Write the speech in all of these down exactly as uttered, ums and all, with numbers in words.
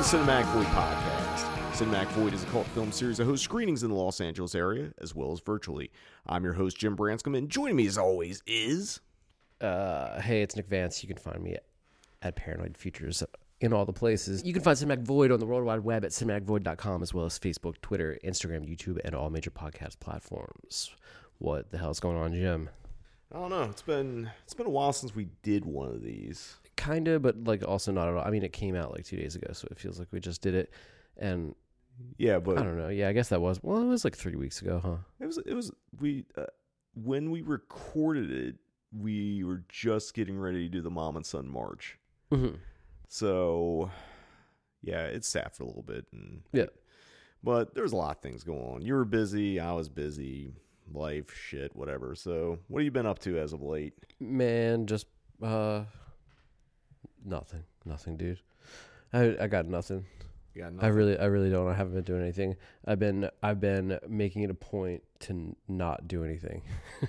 the Cinematic Void Podcast. Cinematic Void is a cult film series that hosts screenings in the Los Angeles area, as well as virtually. I'm your host, Jim Branscombe, and joining me as always is... Uh, hey, it's Nick Vance. You can find me at Paranoid Futures in all the places. You can find Cinematic Void on the World Wide Web at cinematic void dot com, as well as Facebook, Twitter, Instagram, YouTube, and all major podcast platforms. What the hell's going on, Jim? I don't know. It's been it's been a while since we did one of these. Kinda, but like also not at all. I mean, it came out like two days ago, so it feels like we just did it. And yeah, but I don't know. Yeah, I guess that was well. It was like three weeks ago, huh? It was. It was. We uh, when we recorded it, we were just getting ready to do the Mom and Son March. Mm-hmm. So yeah, it sat for a little bit, and yeah. But there was a lot of things going on. You were busy. I was busy. Life, shit, whatever. So, what have you been up to as of late? Man, just uh, nothing, nothing, dude. I I got nothing. You got I nothing? really, I really don't. I haven't been doing anything. I've been, I've been making it a point to n- not do anything.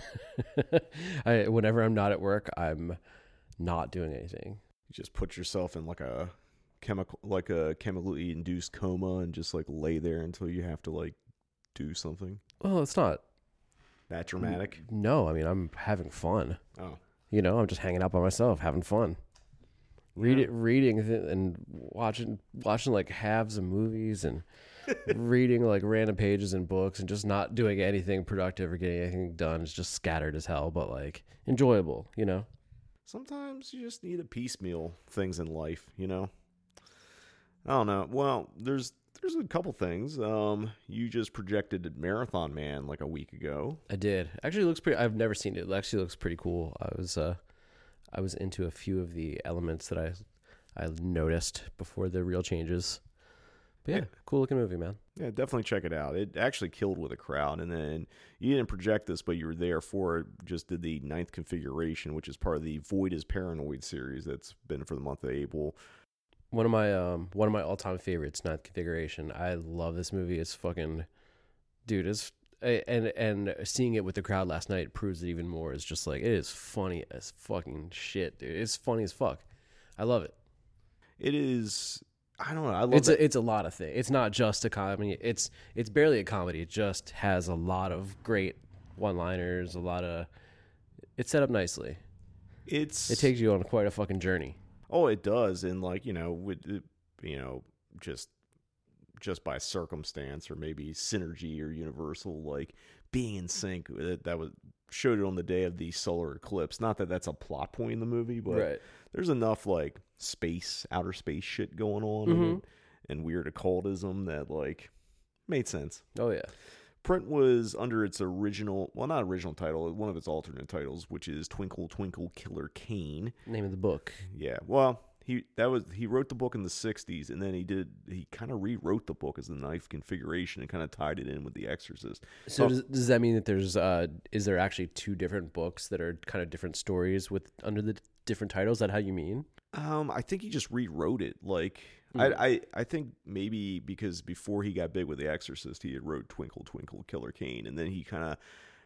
I, whenever I'm not at work, I'm not doing anything. You just put yourself in like a chemical, like a chemically induced coma, and just like lay there until you have to like do something. Well, it's not That dramatic? No, I mean, I'm having fun. Oh, You know, I'm just hanging out by myself, having fun. Read Yeah. it, reading th- and watching, watching like halves of movies and reading like random pages in books and just not doing anything productive or getting anything done. It's just scattered as hell, but like enjoyable, you know? sometimes you just need a piecemeal things in life, you know? I don't know. Well, there's there's a couple things. Um, you just projected Marathon Man like a week ago. I did. Actually, it looks pretty. I've never seen it. It actually looks pretty cool. I was, uh, I was into a few of the elements that I, I noticed before the real changes. But yeah, Yeah. cool looking movie, man. Yeah, definitely check it out. It actually killed with a crowd. And then you didn't project this, but you were there for it. Just did the ninth configuration, which is part of the Void is Paranoid series that's been for the month of April. One of my, um, one of my all time favorites, Ninth Configuration. I love this movie. It's fucking, dude. It's and and seeing it with the crowd last night proves it even more. It's just like it is funny as fucking shit, dude. It's funny as fuck. I love it. It is. I don't know. I love It's it. a, it's a lot of things. It's not just a comedy. It's it's barely a comedy. It just has a lot of great one-liners. A lot of it's set up nicely. It's It takes you on quite a fucking journey. Oh, it does, and like you know, with it- you know, just just by circumstance or maybe synergy or universal, like being in sync. That, that was showed it on the day of the solar eclipse. Not that that's a plot point in the movie, but there's enough like space, outer space shit going on in Mhm. it, and weird occultism that like made sense. Oh yeah. Print was under its original, well, not original title, one of its alternate titles, which is Twinkle Twinkle Killer Kane. Name of the book. Yeah, well, he that was he wrote the book in the sixties, and then he did he kind of rewrote the book as the knife configuration and kind of tied it in with The Exorcist. So Oh. does, does that mean that there's uh is there actually two different books that are kind of different stories with under the different titles? Is that how you mean? Um, I think he just rewrote it. Like Mm. I, I I think maybe because before he got big with The Exorcist, he had wrote Twinkle Twinkle Killer Kane, and then he kind of.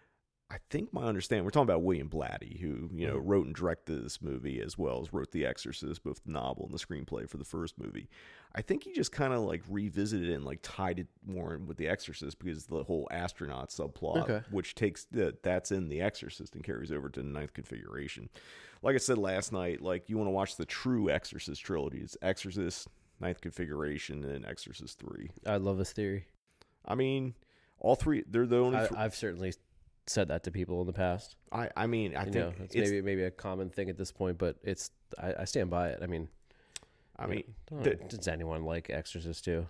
I think my understanding, we're talking about William Blatty, who, you know, Mhm. wrote and directed this movie as well as wrote The Exorcist, both the novel and the screenplay for the first movie. I think he just kind of like revisited it and like tied it more in with The Exorcist because the whole astronaut subplot, Okay. which takes the, that's in The Exorcist and carries over to the ninth configuration. Like I said last night, like you want to watch the true Exorcist trilogy. It's Exorcist, ninth configuration, and Exorcist three. I love this theory. I mean, all three, they're the only I, three. I've certainly said that to people in the past. I, I mean, I you think know, it's, it's, maybe maybe a common thing at this point, but it's I, I stand by it. I mean, I mean, don't the- know, does anyone like Exorcist too?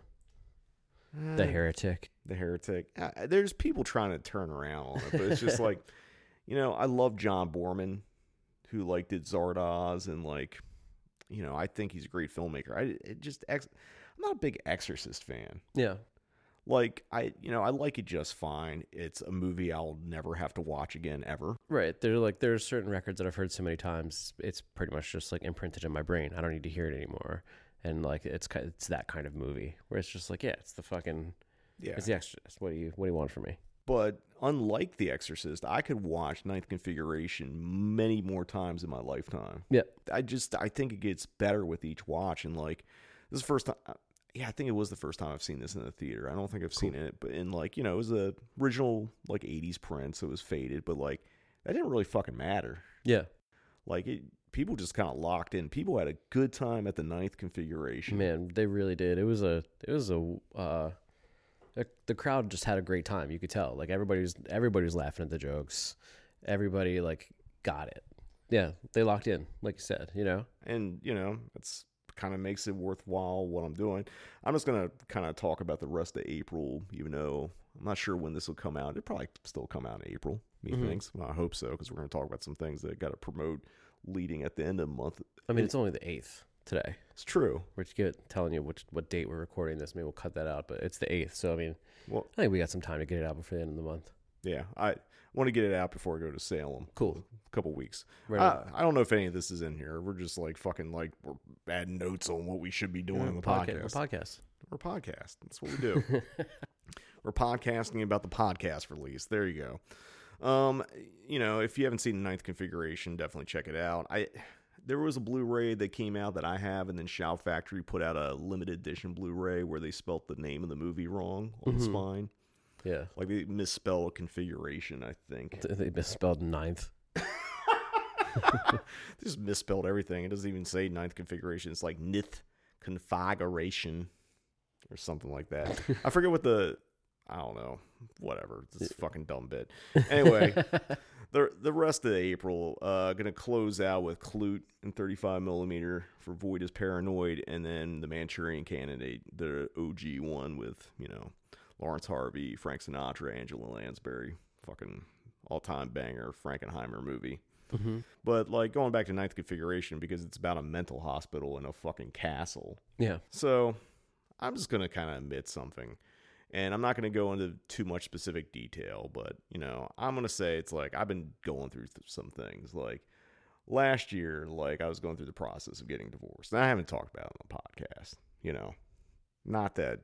uh, The Heretic. The Heretic. Uh, there's people trying to turn around on it, but it's just like, you know, I love John Borman, who like did Zardoz, and like, you know, I think he's a great filmmaker. I it just ex- I'm not a big Exorcist fan. Yeah. Like I, you know, I like it just fine. It's a movie I'll never have to watch again ever. Right. There like there's certain records that I've heard so many times, it's pretty much just like imprinted in my brain. I don't need to hear it anymore. And like it's ki- it's that kind of movie where it's just like, yeah, it's the fucking Yeah. it's the Exorcist. What do you what do you want from me? But unlike The Exorcist, I could watch Ninth Configuration many more times in my lifetime. Yeah. I just I think it gets better with each watch, and like this is the first time. yeah, I think it was the first time I've seen this in the theater. I don't think I've cool. seen it, but in like, you know, it was a original like eighties print, so it was faded, but like that didn't really fucking matter. Yeah. Like it, people just kind of locked in. People had a good time at the ninth configuration. Man, they really did. It was a, it was a, uh, the, the crowd just had a great time. You could tell. Like everybody was, everybody was laughing at the jokes. Everybody like got it. Yeah, they locked in, like you said. You know, and you know that's. Kind of makes it worthwhile what I'm doing. I'm just going to kind of talk about the rest of April, even though I'm not sure when this will come out. It'll probably still come out in April, me mm-hmm. thinks. Well, I hope so, because we're going to talk about some things that got to promote leading at the end of the month. I mean, it's only the eighth today. It's true. We're just telling you which, what date we're recording this. Maybe we'll cut that out, but it's the eighth. So, I mean, well, I think we got some time to get it out before the end of the month. Yeah, I want to get it out before I go to Salem. Cool. A couple weeks. Right uh, I don't know if any of this is in here. We're just like fucking like we're adding notes on what we should be doing yeah, in the podcast. podcast. We're podcast. We're podcast. That's what we do. We're podcasting about the podcast release. There you go. Um, you know, if you haven't seen the ninth configuration, definitely check it out. I there was a Blu-ray that came out that I have, and then Shout Factory put out a limited edition Blu-ray where they spelt the name of the movie wrong on mm-hmm. the spine. Yeah. Like they misspelled configuration, I think. They misspelled ninth. They just misspelled everything. It doesn't even say ninth configuration. It's like nith configuration or something like that. I forget what the, I don't know, whatever. This fucking dumb bit. Anyway, the the rest of April, uh, going to close out with Clute and thirty-five millimeter for Void is Paranoid, and then The Manchurian Candidate, the O G one with, you know, Lawrence Harvey, Frank Sinatra, Angela Lansbury, fucking all-time banger Frankenheimer movie. Mm-hmm. But like going back to ninth configuration because it's about a mental hospital in a fucking castle. Yeah. So I'm just going to kind of admit something, and I'm not going to go into too much specific detail, but you know, I'm going to say it's like I've been going through th- some things. Like last year, like I was going through the process of getting divorced, and I haven't talked about it on the podcast, you know, not that.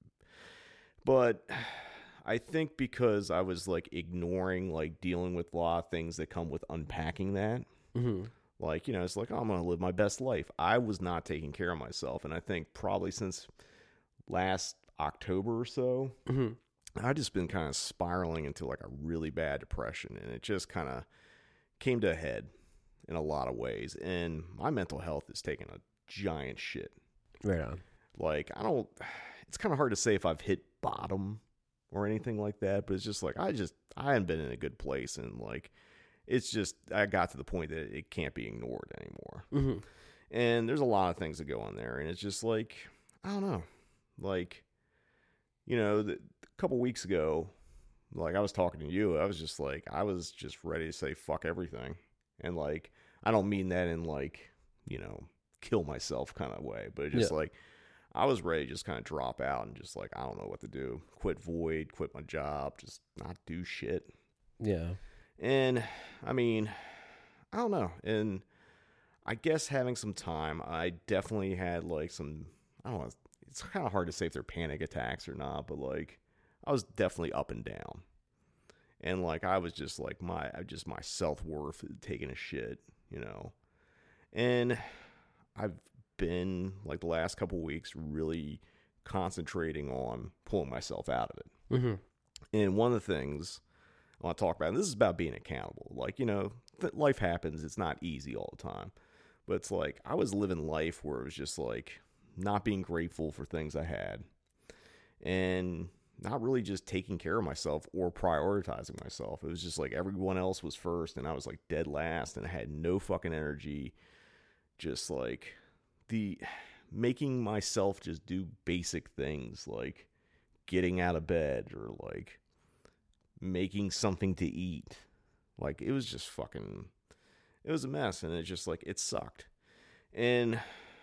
But I think because I was like ignoring like dealing with a lot of things that come with unpacking that, mm-hmm. like, you know, it's like, oh, I'm going to live my best life. I was not taking care of myself. And I think probably since last October or so, mm-hmm. I've just been kind of spiraling into like a really bad depression. And it just kind of came to a head in a lot of ways. And my mental health is taking a giant shit. Right on. Like, I don't, it's kind of hard to say if I've hit bottom or anything like that, but it's just like I just I haven't been in a good place, and like it's just I got to the point that it can't be ignored anymore. Mm-hmm. And there's a lot of things that go on there, and it's just like I don't know, like you know, the, a couple weeks ago, like I was talking to you, I was just like I was just ready to say fuck everything, and like I don't mean that in like you know kill myself kind of way, but just yeah. like. I was ready to just kind of drop out and just like, I don't know what to do. Quit Void, quit my job, just not do shit. Yeah. And I mean, I don't know. And I guess having some time, I definitely had like some, I don't know, it's kind of hard to say if they're panic attacks or not, but like I was definitely up and down. And like I was just like my, just my self-worth taking a shit, you know. And I've been like the last couple of weeks really concentrating on pulling myself out of it. Mm-hmm. And one of the things I want to talk about, and this is about being accountable. Like, you know, th- life happens. It's not easy all the time. But it's like I was living life where it was just like not being grateful for things I had and not really just taking care of myself or prioritizing myself. It was just like everyone else was first and I was like dead last and I had no fucking energy. Just like the making myself just do basic things like getting out of bed or like making something to eat. Like it was just fucking, it was a mess. And it just like, it sucked. And,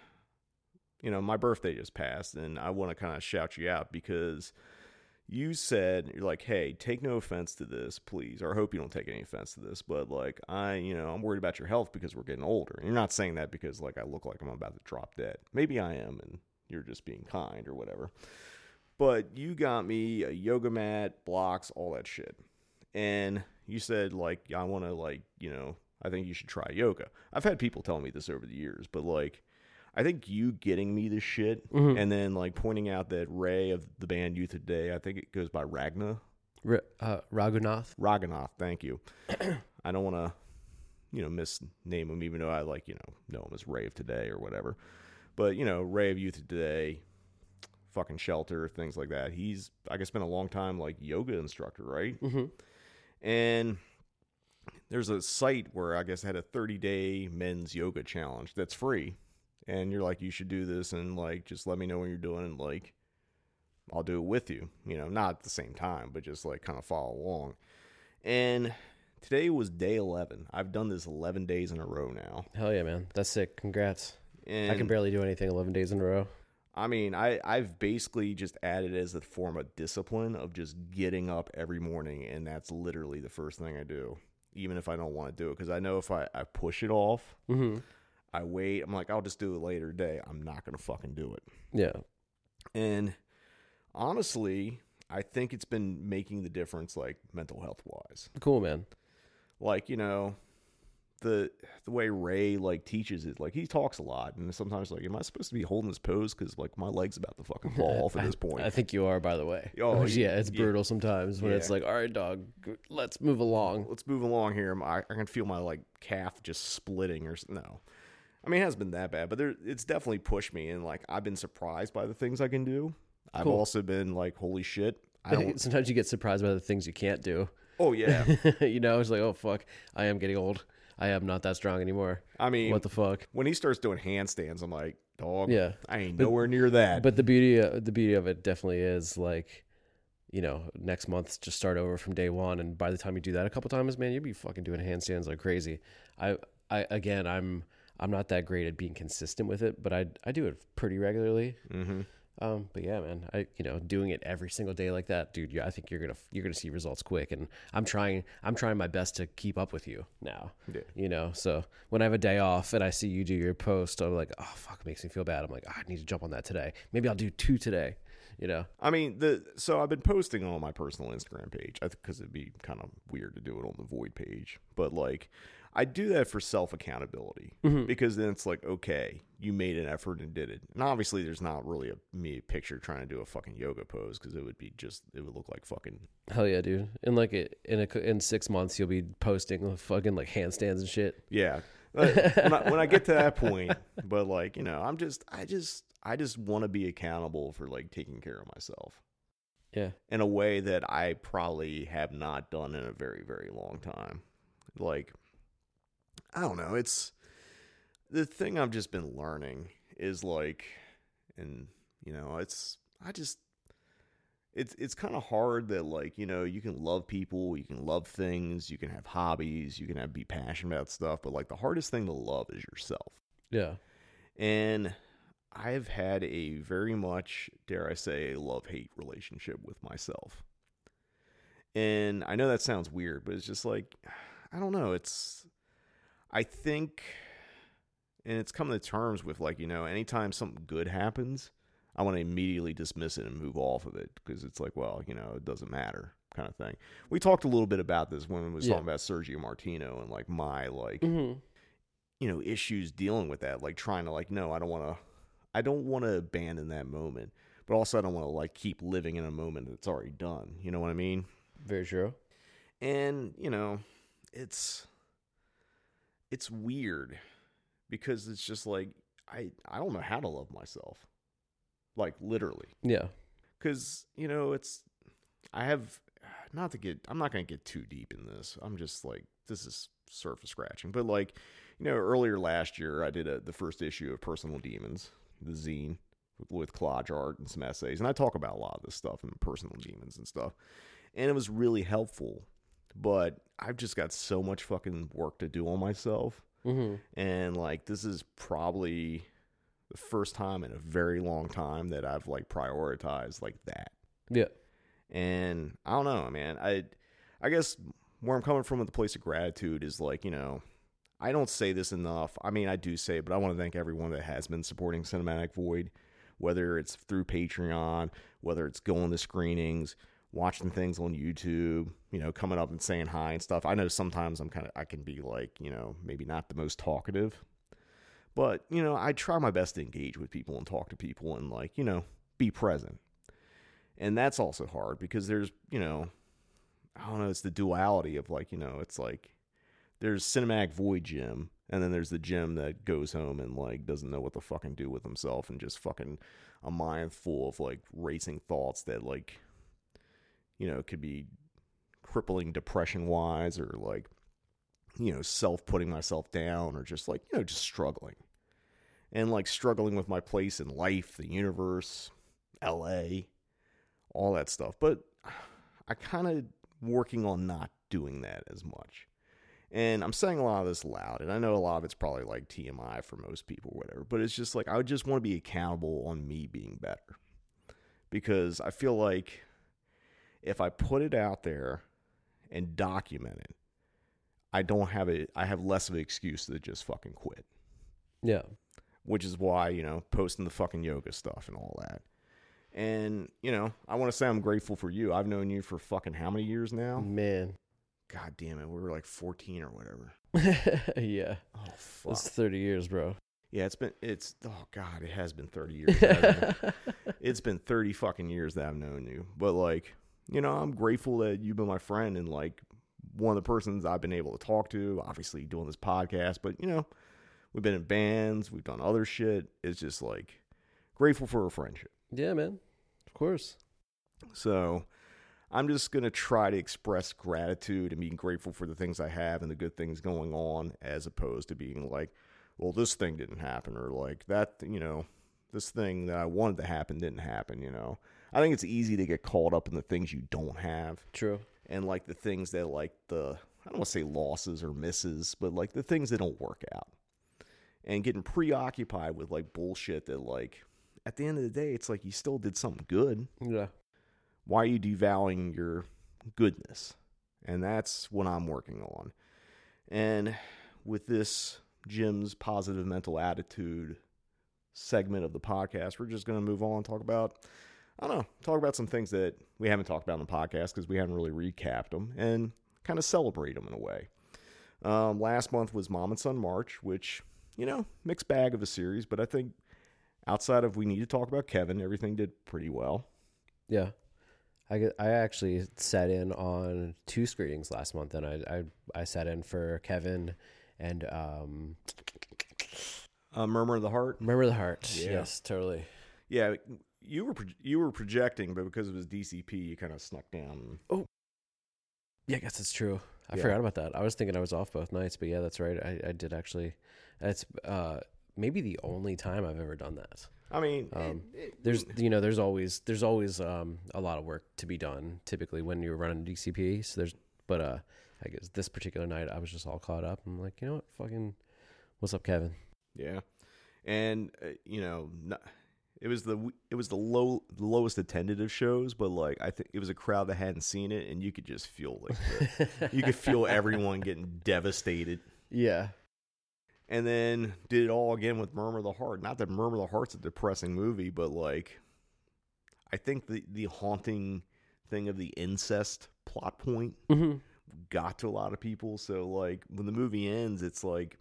you know, my birthday just passed and I want to kind of shout you out because you said, you're like, hey, take no offense to this, please. Or I hope you don't take any offense to this. But, like, I, you know, I'm worried about your health because we're getting older. And you're not saying that because, like, I look like I'm about to drop dead. Maybe I am, and you're just being kind or whatever. But you got me a yoga mat, blocks, all that shit. And you said, like, I want to, like, you know, I think you should try yoga. I've had people tell me this over the years. But, like, I think you getting me this shit Mhm. and then like pointing out that Ray of the band Youth of Today, I think it goes by Ragna. R- uh, Raghunath. Raghunath, thank you. I don't want to, you know, misname him, even though I like, you know, know him as Ray of Today or whatever. But, you know, Ray of Youth of Today, fucking Shelter, things like that. He's, I guess, been a long time, like, yoga instructor, right? Mm-hmm. And there's a site where I guess had a thirty-day men's yoga challenge that's free. And you're like, you should do this and, like, just let me know when you're doing it and, like, I'll do it with you. You know, not at the same time, but just, like, kind of follow along. And today was day eleven. I've done this eleven days in a row now. Hell yeah, man. That's sick. Congrats. And I can barely do anything eleven days in a row. I mean, I, I've basically just added it as a form of discipline of just getting up every morning, and that's literally the first thing I do, even if I don't want to do it. Because I know if I, I push it off, Mm-hmm. I wait, I'm like, I'll just do it later today. I'm not going to fucking do it. Yeah. And honestly, I think it's been making the difference, like, mental health-wise. Cool, man. Like, you know, the the way Ray, like, teaches it, like, he talks a lot, and sometimes, like, am I supposed to be holding this pose? Because, like, my leg's about to fucking fall off at this point. I, I think you are, by the way. Oh, yeah, it's yeah. brutal sometimes when Yeah. it's like, all right, dog, let's move along. Let's move along here. I, I can feel my, like, calf just splitting or no. I mean, it hasn't been that bad, but there, it's definitely pushed me, and, like, I've been surprised by the things I can do. I've Cool. also been like, holy shit. I don't. Sometimes you get surprised by the things you can't do. Oh, yeah. You know, it's like, oh, fuck, I am getting old. I am not that strong anymore. I mean, What the fuck? when he starts doing handstands, I'm like, dog, Yeah. I ain't But- nowhere near that. But the beauty, of, the beauty of it definitely is like, you know, next month just start over from day one, and by the time you do that a couple times, man, you'll be fucking doing handstands like crazy. I, I again, I'm, I'm not that great at being consistent with it, but I, I do it pretty regularly. mm-hmm. Um, but yeah, man, I, you know, doing it every single day like that, dude, yeah, I think you're going to, you're going to see results quick. And I'm trying, I'm trying my best to keep up with you now, Yeah. you know? So when I have a day off and I see you do your post, I'm like, oh fuck, it makes me feel bad. I'm like, oh, I need to jump on that today. Maybe I'll do two today, you know? I mean, the so I've been posting on my personal Instagram page because it'd be kind of weird to do it on the Void page. But, like, I do that for self-accountability Mhm. because then it's like, okay, you made an effort and did it. And obviously there's not really a me picture trying to do a fucking yoga pose because it would be just, it would look like fucking. Hell yeah, dude. In like a, in a, in six months, you'll be posting fucking like handstands and shit. Yeah. when, I, when I get to that point, but, like, you know, I'm just, I just, I just want to be accountable for, like, taking care of myself Yeah. in a way that I probably have not done in a very, very long time. Like, I don't know. It's the thing I've just been learning is, like, and, you know, it's, I just, it's, it's kind of hard that, like, you know, you can love people, you can love things, you can have hobbies, you can have, be passionate about stuff, but, like, the hardest thing to love is yourself. Yeah. And I've had a very much, dare I say, a love-hate relationship with myself. And I know that sounds weird, but it's just like, I don't know. It's, I think, and it's come to terms with, like, you know, anytime something good happens, I want to immediately dismiss it and move off of it because it's like, well, you know, it doesn't matter kind of thing. We talked a little bit about this when we was Yeah. talking about Sergio Martino and, like, my, like, Mm-hmm. you know, issues dealing with that, like trying to, like, no, I don't want to, I don't want to abandon that moment, but also I don't want to, like, keep living in a moment that's already done. You know what I mean? Very true. And, you know, it's, it's weird because it's just like, I, I don't know how to love myself. Like, literally. Yeah. Cause, you know, it's, I have, not to get, I'm not going to get too deep in this. I'm just like, this is surface scratching, but, like, you know, earlier last year, I did a, the first issue of Personal Demons, the zine, with, with collage art and some essays. And I talk about a lot of this stuff and Personal Demons and stuff. And it was really helpful. But I've just got so much fucking work to do on myself. Mm-hmm. And, like, this is probably the first time in a very long time that I've, like, prioritized, like, that. Yeah. And I don't know, man. I, I guess where I'm coming from with the place of gratitude is, like, you know, I don't say this enough. I mean, I do say it, but I want to thank everyone that has been supporting Cinematic Void, whether it's through Patreon, whether it's going to screenings, watching things on YouTube, you know, coming up and saying hi and stuff. I know sometimes I'm kind of, I can be, like, you know, maybe not the most talkative, But, you know, I try my best to engage with people and talk to people and, like, you know, be present. And that's also hard because there's, you know, I don't know, it's the duality of, like, you know, it's like there's Cinematic Void Jim, and then there's the Jim that goes home and, like, doesn't know what to fucking do with himself and just fucking a mind full of, like, racing thoughts that, like, you know, could be crippling depression-wise or, like, you know, self-putting myself down or just, like, you know, just struggling. And, like, struggling with my place in life, the universe, L A, all that stuff. But I kind of working on not doing that as much. And I'm saying a lot of this loud, and I know a lot of it's probably like T M I for most people, whatever, but it's just like I would just want to be accountable on me being better. Because I feel like if I put it out there and document it, I don't have it, I have less of an excuse to just fucking quit. Yeah. Which is why, you know, posting the fucking yoga stuff and all that. And, you know, I want to say I'm grateful for you. I've known you for fucking how many years now? Man. God damn it. We were like fourteen or whatever. Yeah. Oh, fuck. It's thirty years, bro. Yeah, it's been, it's, oh, God, it has been thirty years. Hasn't it? It's been thirty fucking years that I've known you. But, like, you know, I'm grateful that you've been my friend and, like, one of the persons I've been able to talk to, obviously doing this podcast. But, you know, we've been in bands. We've done other shit. It's just, like, grateful for a friendship. Yeah, man. Of course. So I'm just going to try to express gratitude and being grateful for the things I have and the good things going on, as opposed to being like, well, this thing didn't happen, or like that, you know, this thing that I wanted to happen didn't happen, you know. I think it's easy to get caught up in the things you don't have. True. And like the things that, like, the, I don't want to say losses or misses, but like the things that don't work out. And getting preoccupied with like bullshit that, like, at the end of the day, it's like you still did something good. Yeah. Why are you devaluing your goodness? And that's what I'm working on. And with this Jim's Positive Mental Attitude segment of the podcast, we're just going to move on and talk about, I don't know, talk about some things that we haven't talked about in the podcast because we haven't really recapped them, and kind of celebrate them in a way. Um, last month was Mom and Son March, which, you know, mixed bag of a series, but I think outside of we need to talk about Kevin, everything did pretty well. Yeah. I, get, I actually sat in on two screenings last month, and I I, I sat in for Kevin and um, uh, Murmur of the Heart. Remember the Heart. Yeah. Yes, totally. Yeah, you were pro- you were projecting, but because it was D C P, you kind of snuck down. Oh, yeah, I guess that's true. I Yeah. forgot about that. I was thinking I was off both nights, but yeah, that's right. I, I did actually. That's uh, maybe the only time I've ever done that. I mean, Um, it, it, There's, you know, there's always, there's always um, a lot of work to be done. Typically, when you're running D C P, so there's, but uh, I guess this particular night I was just all caught up. I'm like, you know what, fucking, what's up, Kevin? yeah, and uh, you know, not, it was the it was the low the lowest attended of shows, but like I think it was a crowd that hadn't seen it, and you could just feel like the, you could feel everyone getting devastated. Yeah, And then did it all again with Murmur of the Heart. Not that Murmur of the Heart's a depressing movie, but like, I think the, the haunting thing of the incest plot point mm-hmm. got to a lot of people. So like, when the movie ends, it's like,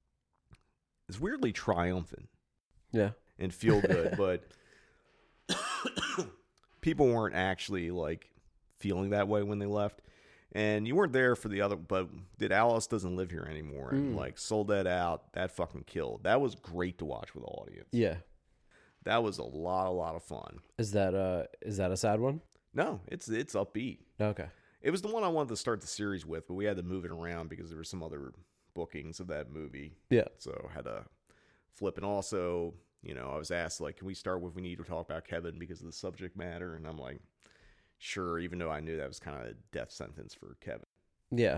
it's weirdly triumphant Yeah, and feel good, but people weren't actually like feeling that way when they left. And you weren't there for the other, but did Alice Doesn't Live Here Anymore, and Mm. like Sold That Out, that fucking killed. That was great to watch with the audience. yeah. That was a lot, a lot of fun. Is that uh, is that a sad one? No, it's it's upbeat. Okay. It was the one I wanted to start the series with, but we had to move it around because there were some other bookings of that movie. Yeah. So I had to flip. And also, you know, I was asked, like, can we start with we need to talk about Kevin because of the subject matter? And I'm like, sure, even though I knew that was kind of a death sentence for Kevin. Yeah.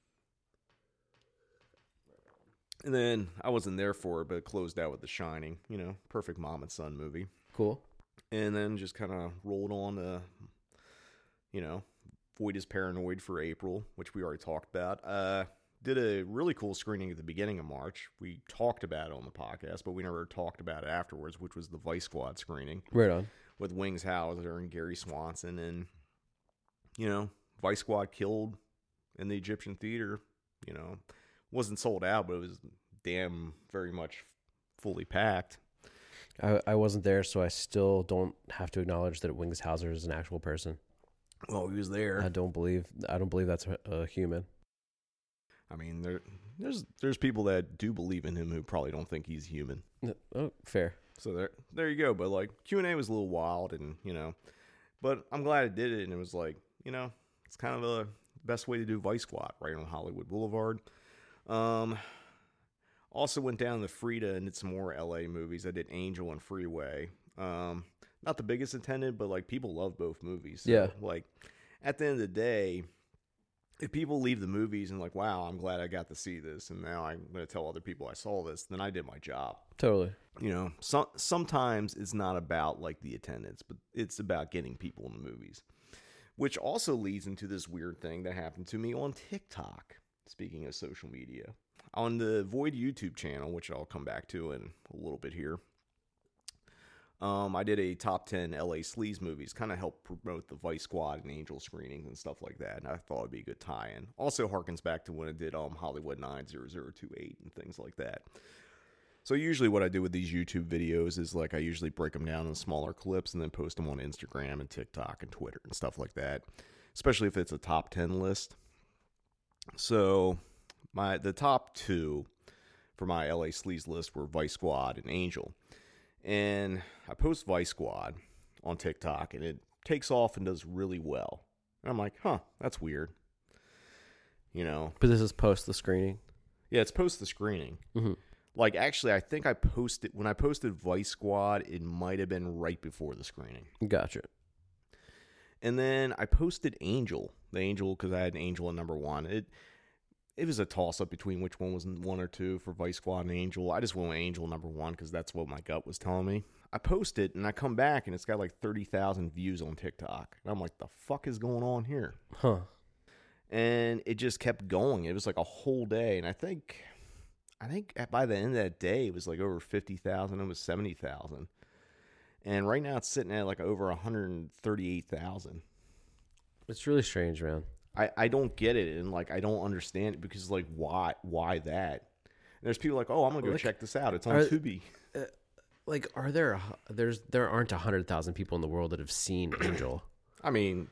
And then I wasn't there for it, but it closed out with The Shining, you know, perfect mom and son movie. Cool. And then just kind of rolled on to, you know, Void is Paranoid for April, which we already talked about. Uh, did a really cool screening at the beginning of March. We talked about it on the podcast, but we never talked about it afterwards, which was the Vice Squad screening. Right on. With Wings Hauser and Gary Swanson. And, you know, Vice Squad killed in the Egyptian Theater. You know, wasn't sold out, but it was damn very much fully packed. I, I wasn't there, so I still don't have to acknowledge that Wings Hauser is an actual person. Well, he was there. I don't believe I don't believe that's a, a human. I mean, there there's there's people that do believe in him who probably don't think he's human. Oh, fair. So there there you go. But like Q and A was a little wild, and you know, but I'm glad I did it, and it was like, you know, it's kind of the best way to do Vice Squad right on Hollywood Boulevard. Um, also went down to Frida and did some more L A movies. I did Angel and Freeway. Um, not the biggest attended, but like people love both movies. So, yeah. Like at the end of the day, if people leave the movies and like, wow, I'm glad I got to see this, and now I'm going to tell other people I saw this, then I did my job. Totally. You know, so, sometimes it's not about like the attendance, but it's about getting people in the movies, which also leads into this weird thing that happened to me on TikTok. Speaking of social media, on the Void YouTube channel, which I'll come back to in a little bit here. Um, I did a top ten L A sleaze movies, kind of help promote the Vice Squad and Angel screenings and stuff like that. And I thought it'd be a good tie-in. Also harkens back to when I did um Hollywood nine zero zero two eight and things like that. So usually what I do with these YouTube videos is like I usually break them down in smaller clips and then post them on Instagram and TikTok and Twitter and stuff like that. Especially if it's a top ten list. So my the top two for my L A sleaze list were Vice Squad and Angel. And I post Vice Squad on TikTok, and it takes off and does really well. And I'm like, huh, that's weird. You know? But this is post the screening? Yeah, it's post the screening. Mm-hmm. Like, actually, I think I posted, when I posted Vice Squad, it might have been right before the screening. Gotcha. And then I posted Angel, the Angel, because I had an Angel at number one. It It was a toss-up between which one was one or two for Vice Squad and Angel. I just went with Angel number one because that's what my gut was telling me. I post it, and I come back, and it's got like thirty thousand views on TikTok. And I'm like, the fuck is going on here? Huh. And it just kept going. It was like a whole day. And I think I think by the end of that day, it was like over fifty thousand. It was seventy thousand. And right now, it's sitting at like over one hundred thirty-eight thousand. It's really strange, man. I, I don't get it, and like I don't understand it because like why why that? And there's people like, oh, I'm gonna go like, check this out. It's on are, Tubi. Uh, like, are there there's there aren't a hundred thousand people in the world that have seen Angel? I mean,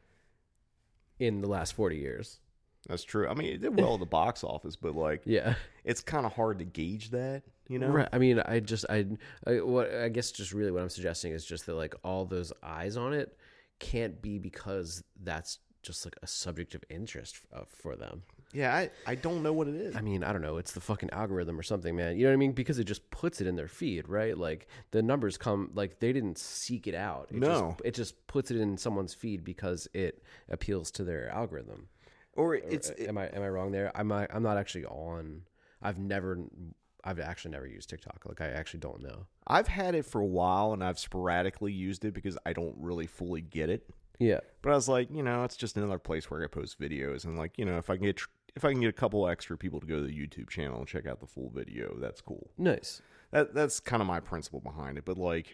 in the last forty years. That's true. I mean, it did well at the box office, but like, yeah, it's kind of hard to gauge that, you know? Right. I mean, I just I, I what I guess just really what I'm suggesting is just that like all those eyes on it can't be because that's just like a subject of interest uh, for them. Yeah, I, I don't know what it is. I mean, I don't know. It's the fucking algorithm or something, man. You know what I mean? Because it just puts it in their feed, right? Like the numbers come, like they didn't seek it out. It no. Just, it just puts it in someone's feed because it appeals to their algorithm. Or it's... Or, it, am I am I wrong there? I'm I, I'm not actually on... I've never... I've actually never used TikTok. Like, I actually don't know. I've had it for a while, and I've sporadically used it because I don't really fully get it. Yeah. But I was like, you know, it's just another place where I post videos. And like, you know, if I can get if I can get a couple extra people to go to the YouTube channel and check out the full video, that's cool. Nice. That That's kind of my principle behind it. But like,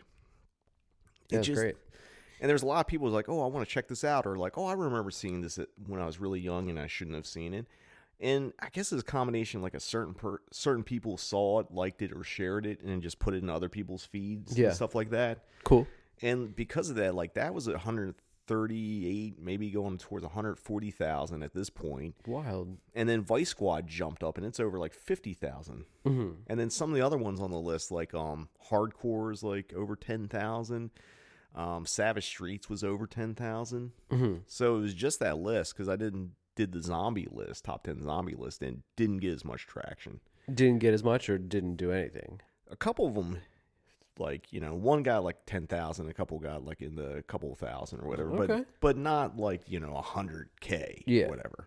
yeah, it just, great. And there's a lot of people who's like, oh, I want to check this out. Or like, oh, I remember seeing this when I was really young and I shouldn't have seen it. And I guess it's a combination, like a certain per, certain people saw it, liked it, or shared it, and then just put it in other people's feeds yeah. and stuff like that. Cool. And because of that, like that was one hundred thirty-eight, maybe going towards one hundred forty thousand at this point. Wild. And then Vice Squad jumped up, and it's over like fifty thousand. Mm-hmm. And then some of the other ones on the list, like um, Hardcore's like over ten thousand. Um, Savage Streets was over ten thousand. Mm-hmm. So it was just that list because I didn't did the zombie list, top ten zombie list, and didn't get as much traction. Didn't get as much or didn't do anything? A couple of them, like, you know, one got like ten thousand, a couple got like in the couple thousand or whatever, okay. but but not like, you know, one hundred K yeah. or whatever.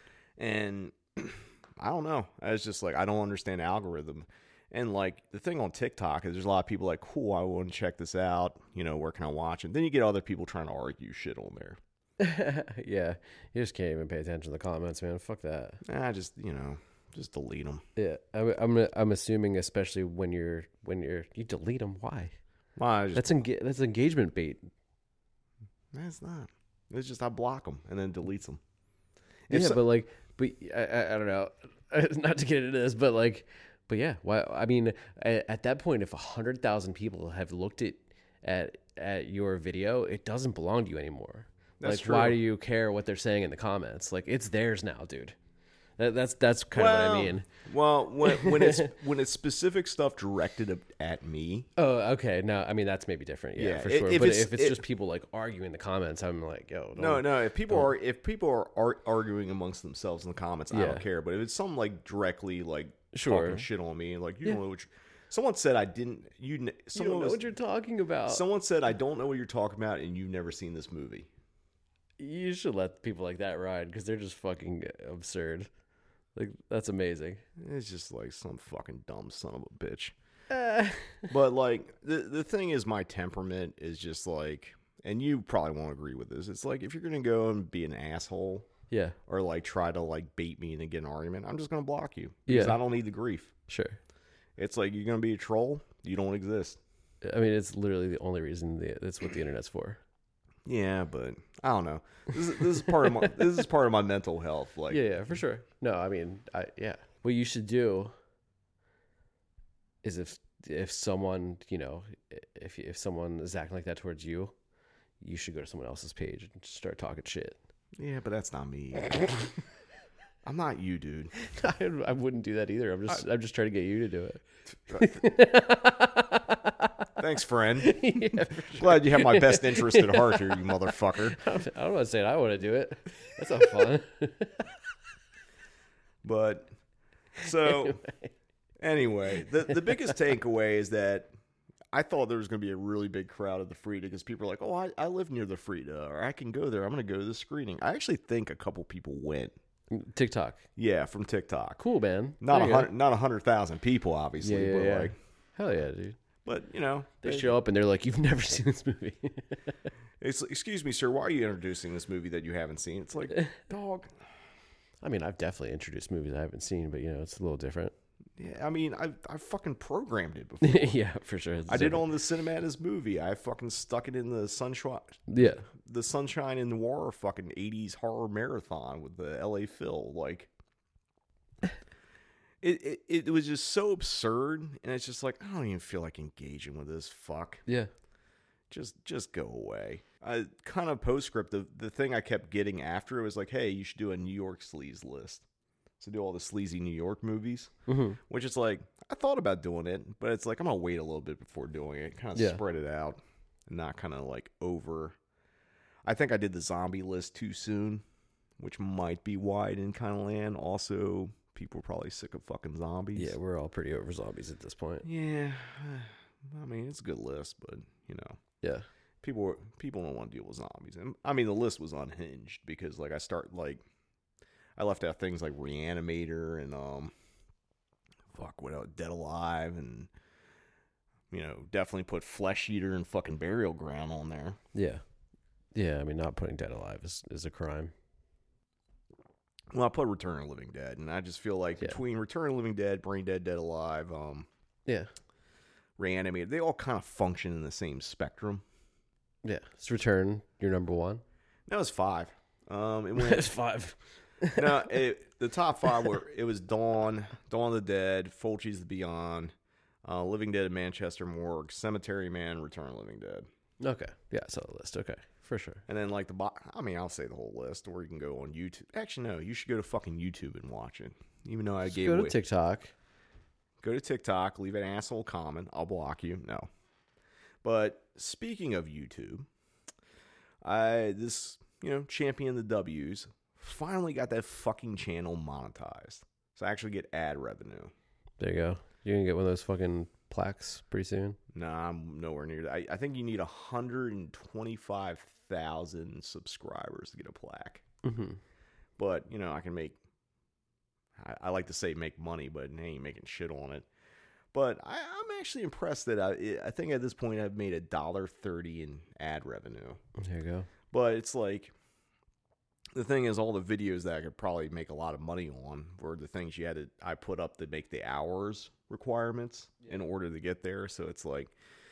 And I don't know. I was just like, I don't understand algorithm. And like the thing on TikTok is there's a lot of people like, cool, I want to check this out. You know, where can I watch it? Then you get other people trying to argue shit on there. yeah, you just can't even pay attention to the comments, man. Fuck that. I just, you know, just delete them. Yeah, I'm, I'm, I'm assuming, especially when you're, when you're, you delete them. Why? Why? Well, that's enga- that's engagement bait. That's not. It's just I block them and then deletes them. If yeah, so- but like, but I, I, I don't know. Not to get into this, but like, But yeah, why? I mean, at, at that point, if a hundred thousand people have looked at at at your video, it doesn't belong to you anymore. That's like, true. why do you care what they're saying in the comments? Like, it's theirs now, dude. That, that's that's kind well, of what I mean. Well, when when it's when it's specific stuff directed at me. Oh, okay. No, I mean that's maybe different. Yeah, Yeah, for i- sure. if but it's- if it's it- just people like arguing in the comments, I'm like, yo, don't, No, no. If people are if people are, are arguing amongst themselves in the comments, I Yeah. don't care. But if it's something like directly like Sure. talking shit on me, like you Yeah. don't know what. You, someone said I didn't. You. ne- you Someone don't know was, what you're talking about. Someone said I don't know what you're talking about, and you've never seen this movie. You should let people like that ride because they're just fucking absurd. Like that's amazing. It's just like some fucking dumb son of a bitch. Uh, But like the the thing is, my temperament is just like, and you probably won't agree with this. It's like if you're gonna go and be an asshole yeah, or like try to like bait me into get an argument, I'm just gonna block you because Yeah. I don't need the grief. sure. It's like you're gonna be a troll, you don't exist. I mean, it's literally the only reason the, that's what the internet's for. Yeah, but I don't know. This is, this is part of my this is part of my mental health. Like, Yeah, yeah, for sure. No, I mean, I yeah. What you should do is if if someone, you know, if if someone is acting like that towards you, you should go to someone else's page and start talking shit. yeah, but that's not me. I'm not you, dude. I, I wouldn't do that either. I'm just I, am just trying to get you to do it. Thanks, friend. Yeah, for sure. Glad you have my best interest at heart here, you motherfucker. I don't want to say I want to do it. That's not fun. But so anyway, the the biggest takeaway is that I thought there was going to be a really big crowd at the Frida because people are like, "Oh, I, I live near the Frida, or I can go there. I'm going to go to the screening." I actually think a couple people went. TikTok. Yeah, from TikTok. Cool, man. Not There a you go. hundred, not a hundred thousand people, obviously, Yeah, yeah, but yeah. like, Hell yeah, dude. but you know, They they- show up and they're like, "You've never seen this movie." it's like, excuse me, sir, why are you introducing this movie that you haven't seen? It's like, dog. I mean, I've definitely introduced movies I haven't seen, but you know, it's a little different. Yeah, I mean, I I fucking programmed it before. Yeah, for sure. It's I did different. on the Cinematis movie. I fucking stuck it in the sunshine, Yeah, the Sunshine and Noir fucking eighties horror marathon with the L A Phil. Like, it, it it was just so absurd, and it's just like I don't even feel like engaging with this. Fuck, yeah. just just go away. I kind of postscript. The the thing I kept getting after it was like, hey, you should do a New York sleaze list. So do all the sleazy New York movies, Mm-hmm. which is like I thought about doing it, but it's like I'm gonna wait a little bit before doing it, kind of Yeah. spread it out, and not kind of like over. I think I did the zombie list too soon, which might be why it didn't kind of land. Also, people are probably sick of fucking zombies. Yeah, we're all pretty over zombies at this point. Yeah. I mean, it's a good list, but you know, Yeah, people people don't want to deal with zombies, and I mean the list was unhinged because like I start like. I left out things like Reanimator and um, fuck what else, Dead Alive, and you know definitely put Flesh Eater and fucking Burial Ground on there. yeah, yeah. I mean, not putting Dead Alive is, is a crime. Well, I put Return of the Living Dead, and I just feel like Yeah. between Return of the Living Dead, Brain Dead, Dead Alive, um, Yeah, Reanimator, they all kind of function in the same spectrum. yeah. It's Return, your number one. That was five. Um, it went It's five. no, it, the top five were it was Dawn, Dawn of the Dead, Fulci's The Beyond, uh, Living Dead at Manchester Morgue, Cemetery Man, Return of the Living Dead, Okay, yeah, I saw the list. Okay, for sure. and then like the bo- I mean I'll say the whole list, or you can go on YouTube. Actually, no, you should go to fucking YouTube and watch it. Even though I Just gave go to away, TikTok. go to TikTok, leave an asshole comment, I'll block you. No, but speaking of YouTube, I this you know champion the W's. Finally got that fucking channel monetized. So I actually get ad revenue. There you go. You're gonna get one of those fucking plaques pretty soon. Nah, I'm nowhere near that. I, I think you need one hundred twenty-five thousand subscribers to get a plaque. Mm-hmm. But, you know, I can make, I, I like to say make money, but I ain't making shit on it. But I, I'm actually impressed that I I think at this point I've made a dollar thirty in ad revenue. There you go. But it's like, the thing is, all the videos that I could probably make a lot of money on were the things you had to I put up to make the hours requirements Yeah. in order to get there. So it's like,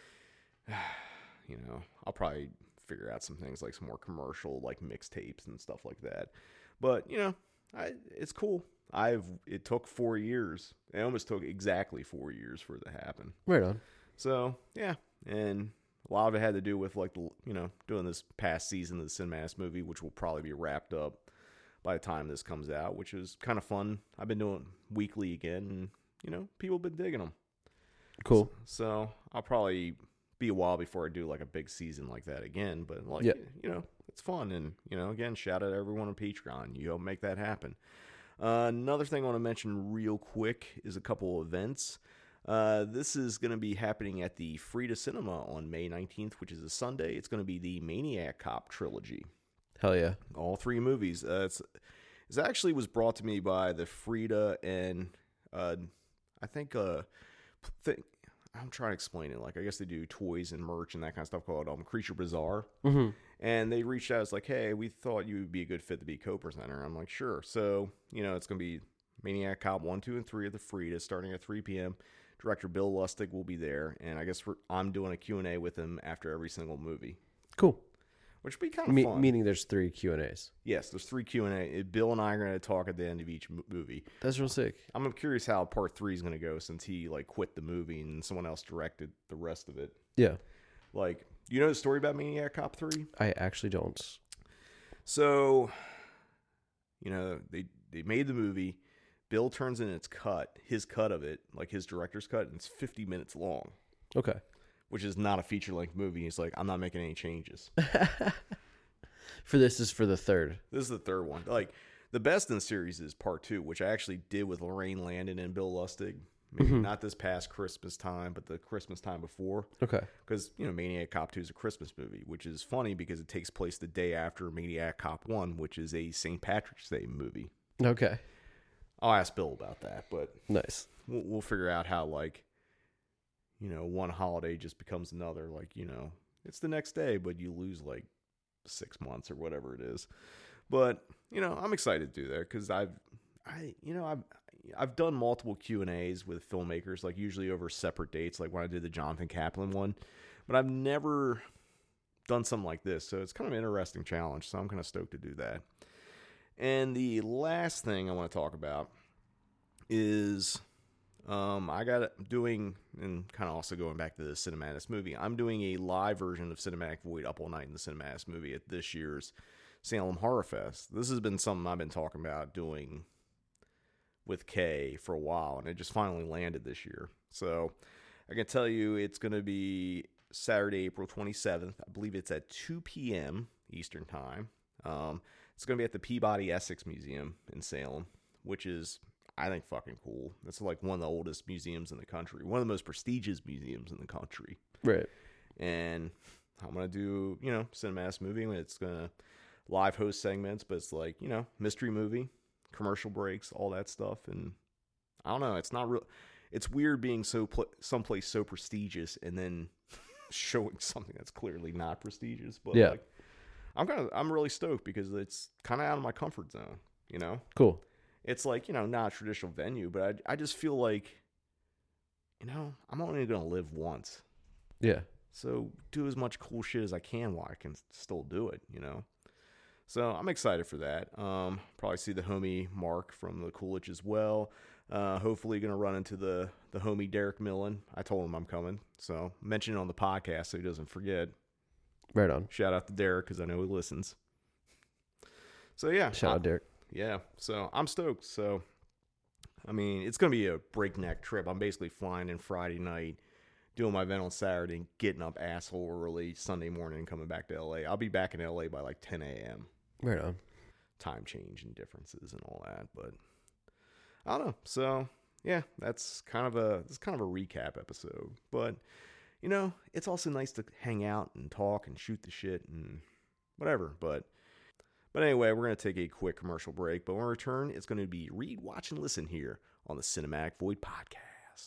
you know, I'll probably figure out some things like some more commercial, like mixtapes and stuff like that. But you know, I, it's cool. I've it took four years. It almost took exactly four years for it to happen. Right on. So yeah, and a lot of it had to do with like the you know doing this past season of the Cinemass movie, which will probably be wrapped up by the time this comes out, which is kind of fun. I've been doing weekly again, and you know people have been digging them. Cool. So, so I'll probably be a while before I do like a big season like that again. But like Yeah. you know, it's fun, and you know, again, shout out to everyone on Patreon. You help make that happen. Uh, another thing I want to mention real quick is a couple of events. Uh, this is going to be happening at the Frida Cinema on May nineteenth, which is a Sunday. It's going to be the Maniac Cop trilogy. Hell yeah. All three movies. Uh, it's, it actually was brought to me by the Frida and uh, I think, uh, th- I'm trying to explain it. Like, I guess they do toys and merch and that kind of stuff called um, Creature Bazaar. Mm-hmm. And they reached out as like, hey, we thought you would be a good fit to be co-presenter. I'm like, sure. So, you know, it's going to be Maniac Cop one, two, and three of the Frida starting at three p.m. Director Bill Lustig will be there. And I guess we're, I'm doing a Q and A with him after every single movie. Cool. Which would be kind of Me- fun. Meaning there's three Q and A's. Yes, there's three Q and A. Bill and I are going to talk at the end of each m- movie. That's real sick. I'm curious how part three is going to go since he like quit the movie and someone else directed the rest of it. Yeah. Like, you know the story about Maniac Cop three? I actually don't. So, you know, they they made the movie. Bill turns in its cut, his cut of it, like his director's cut, and it's fifty minutes long. Okay. Which is not a feature-length movie. He's like, I'm not making any changes. For this is for the third. This is the third one. Like, the best in the series is part two, which I actually did with Lorraine Landon and Bill Lustig. Maybe Mhm. not this past Christmas time, but the Christmas time before. Okay. Because, you know, Maniac Cop two is a Christmas movie, which is funny because it takes place the day after Maniac Cop one, which is a Saint Patrick's Day movie. Okay. I'll ask Bill about that, but Nice. we'll, we'll figure out how, like, you know, one holiday just becomes another. Like, you know, it's the next day, but you lose, like, six months or whatever it is. But, you know, I'm excited to do that because I've, I, you know, I've, I've done multiple Q and A's with filmmakers, like usually over separate dates, like when I did the Jonathan Kaplan one, but I've never done something like this. So it's kind of an interesting challenge. So I'm kind of stoked to do that. And the last thing I want to talk about is um, I got doing, and kind of also going back to the Cinematis movie, I'm doing a live version of Cinematic Void Up All Night in the Cinematis movie at this year's Salem Horror Fest. This has been something I've been talking about doing with Kay for a while, and it just finally landed this year. So I can tell you it's going to be Saturday, April twenty-seventh. I believe it's at two p.m. Eastern Time. Um, it's going to be at the Peabody Essex Museum in Salem, which is, I think, fucking cool. It's like one of the oldest museums in the country, one of the most prestigious museums in the country. Right. And I'm going to do, you know, Cinematis movie. It's going to live host segments, but it's like, you know, mystery movie, commercial breaks, all that stuff. And I don't know, it's not real. It's weird being so pl- someplace so prestigious and then showing something that's clearly not prestigious. But yeah. like, I'm kind of, I'm really stoked because it's kind of out of my comfort zone, you know? Cool. It's like, you know, not a traditional venue, but I, I just feel like, you know, I'm only going to live once. Yeah. So do as much cool shit as I can while I can still do it, you know? So I'm excited for that. Um, probably see the homie Mark from the Coolidge as well. Uh, hopefully going to run into the, the homie Derek Millen. I told him I'm coming. So mention it on the podcast so he doesn't forget. Right on. Shout out to Derek because I know he listens. So yeah. Shout I, out Derek. Yeah. So I'm stoked. So, I mean, it's going to be a breakneck trip. I'm basically flying in Friday night, doing my event on Saturday, and getting up asshole early Sunday morning and coming back to L A. I'll be back in L A by like ten a.m. Right on. Time change and differences and all that, but I don't know. So yeah, that's kind of a it's kind of a recap episode. But you know, it's also nice to hang out and talk and shoot the shit and whatever. But but anyway, we're gonna take a quick commercial break. But when we return, it's gonna be read, watch, and listen here on the Cinematic Void Podcast.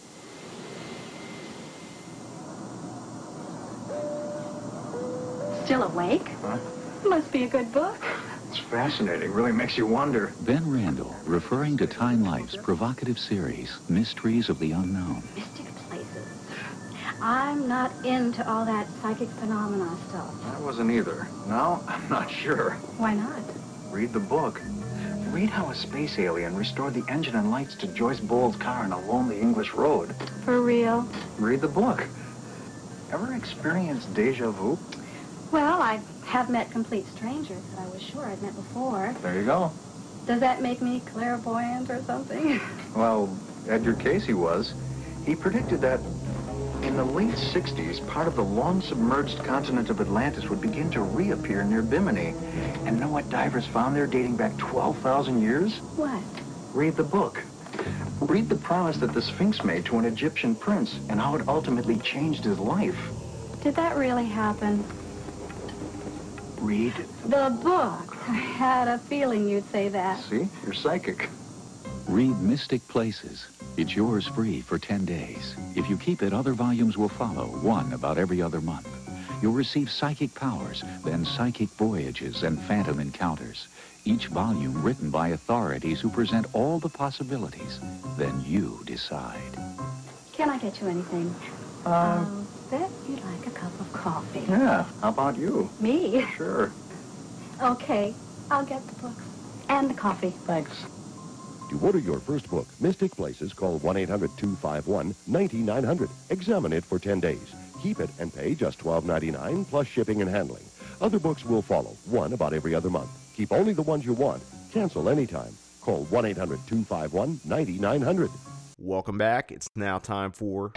Still awake? Huh? Must be a good book. It's fascinating. Really makes you wonder. Ben Randall, referring to Time Life's provocative series, Mysteries of the Unknown. Mystic places. I'm not into all that psychic phenomena stuff. I wasn't either. No, I'm not sure. Why not? Read the book. Read how a space alien restored the engine and lights to Joyce Bowles' car on a lonely English road. For real? Read the book. Ever experienced deja vu? Well, I have met complete strangers that I was sure I'd met before. There you go. Does that make me clairvoyant or something? Well, Edgar Casey was. He predicted that in the late sixties, part of the long-submerged continent of Atlantis would begin to reappear near Bimini. And know what divers found there dating back twelve thousand years? What? Read the book. Read the promise that the Sphinx made to an Egyptian prince and how it ultimately changed his life. Did that really happen? Read. The book. I had a feeling you'd say that. See? You're psychic. Read Mystic Places. It's yours free for ten days. If you keep it, other volumes will follow, one about every other month. You'll receive psychic powers, then psychic voyages and phantom encounters. Each volume written by authorities who present all the possibilities. Then you decide. Can I get you anything? Uh, I'll bet you'd like a cup of coffee. yeah. How about you? Me? Sure. Okay. I'll get the books. And the coffee. Thanks. To order your first book, Mystic Places, call one eight hundred two five one nine nine zero zero. Examine it for ten days. Keep it and pay just twelve ninety-nine plus shipping and handling. Other books will follow, one about every other month. Keep only the ones you want. Cancel anytime. Call one eight hundred two five one nine nine zero zero. Welcome back. It's now time for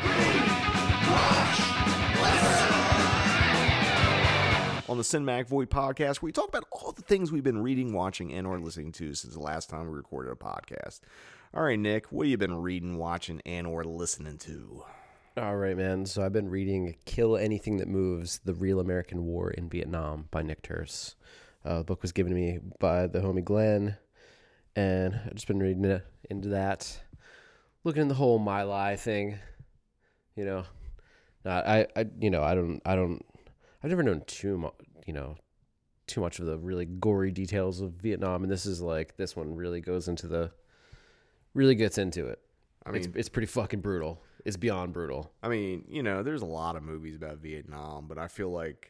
on the Cinematic Void podcast, where we talk about all the things we've been reading, watching, and or listening to since the last time we recorded a podcast. All right, Nick, what have you been reading, watching, and or listening to? All right, man. So I've been reading Kill Anything That Moves, The Real American War in Vietnam by Nick Turse. Uh, the book was given to me by the homie Glenn, and I've just been reading it, into that. Looking at the whole My Lai thing, you know. Not, I, I, you know, I don't, I don't, I've never known too much, you know, too much of the really gory details of Vietnam, and this is like, this one really goes into the, really gets into it. I mean, it's, it's pretty fucking brutal. It's beyond brutal. I mean, you know, there's a lot of movies about Vietnam, but I feel like,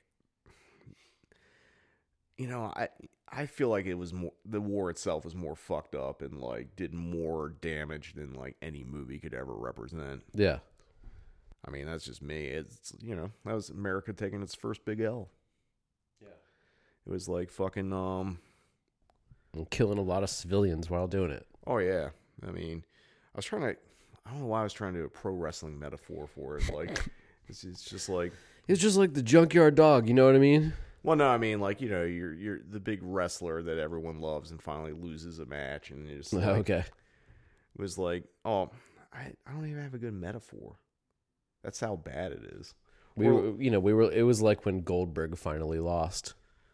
you know, I I feel like it was more, the war itself was more fucked up and like did more damage than like any movie could ever represent. Yeah. I mean, that's just me. It's, you know, that was America taking its first big L. Yeah. It was like fucking, um, And killing a lot of civilians while doing it. oh yeah. I mean, I was trying to, I don't know why I was trying to do a pro wrestling metaphor for it. Like, it's, it's just like, It's just like the junkyard dog, you know what I mean? well, no, I mean, like, you know, you're you're the big wrestler that everyone loves and finally loses a match, and it's like, Okay. it was like, oh, I, I don't even have a good metaphor. That's how bad it is. We Or- were, you know, we were, it was like when Goldberg finally lost.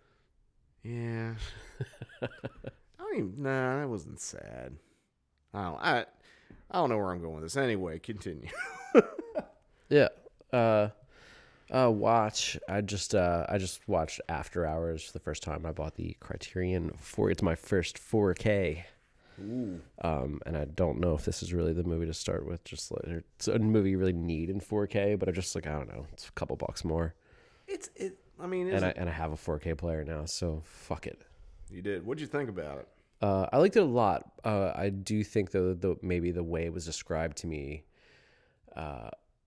Yeah. I don't even, nah, that wasn't sad. I don't, I, I don't know where I'm going with this. Anyway, continue. Yeah. Uh, uh, watch. I just, uh, I just watched After Hours for the first time. I bought the Criterion four. It's my first four K. Ooh. Um, and I don't know if this is really the movie to start with. Just like, it's a movie you really need in four K, but I just like, I don't know, it's a couple bucks more. It's, it, I mean, And is I, it, and I have a four K player now, so fuck it. you did. What'd you think about it? Uh, I liked it a lot. Uh, I do think though, the maybe the way it was described to me, uh,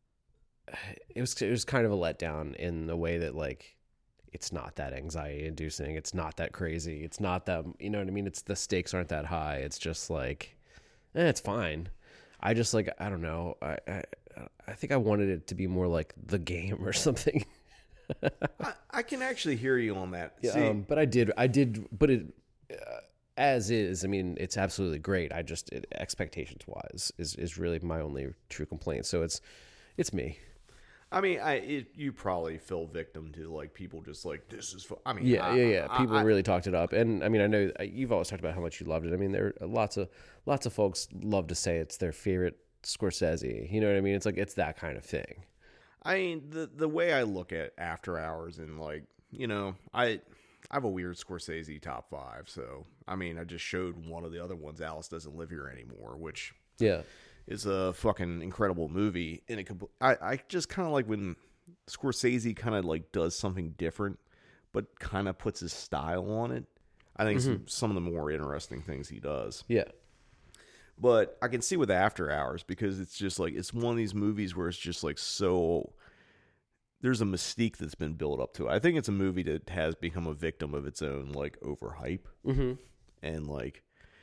it was it was kind of a letdown in the way that like it's not that anxiety inducing. It's not that crazy. It's not that, you know what I mean. It's the stakes aren't that high. It's just like, eh, it's fine. I just like I don't know. I I, I think I wanted it to be more like The Game or something. I, I can actually hear you on that. Yeah, See, um, but I did, I did, but it, uh, as is, I mean, it's absolutely great. I just, it, expectations wise is, is really my only true complaint. So it's, it's me. I mean, I it, you probably fell victim to like people just like this is. Fu-. I mean, Yeah, I, yeah, yeah. I- People I- really talked it up, and I mean, I know you've always talked about how much you loved it. I mean, there are lots of lots of folks love to say it's their favorite Scorsese. You know what I mean? It's like it's that kind of thing. I mean, the the way I look at After Hours and like, you know, I I have a weird Scorsese top five. So I mean, I just showed one of the other ones. Alice Doesn't Live Here Anymore, which Yeah, is a fucking incredible movie. And it compl- I I just kind of like when Scorsese kind of like does something different, but kind of puts his style on it. I think some, some of the more interesting things he does. Yeah. But I can see with After Hours because it's just like it's one of these movies where it's just like so. There's a mystique that's been built up to it. I think it's a movie that has become a victim of its own like overhype, Mm-hmm. and like